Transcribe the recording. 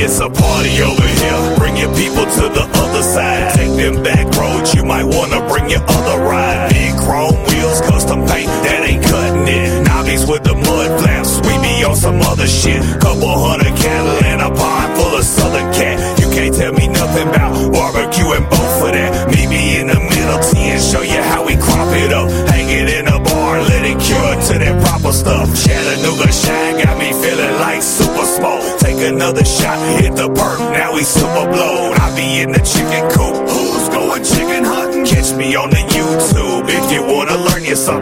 it's a party over here. Bring your people to the other side. Take them back roads, you might wanna bring your other ride. Big chrome wheels, custom paint, that ain't cutting it. Nobbies with the mud flaps, we be on some other shit. Couple hundred cattle and a pond full of southern cat. You can't tell me nothing about barbecue and both for that. Meet me in the middle T and show you how we crop it up. Hang it in a bar, let it cure to that proper stuff. Chattanooga shine got me feeling like super smoke. Take another shot, hit the perk, now we super blowed. I be in the chicken coop, who's going chicken hunting? Catch me on the YouTube if you wanna learn you something.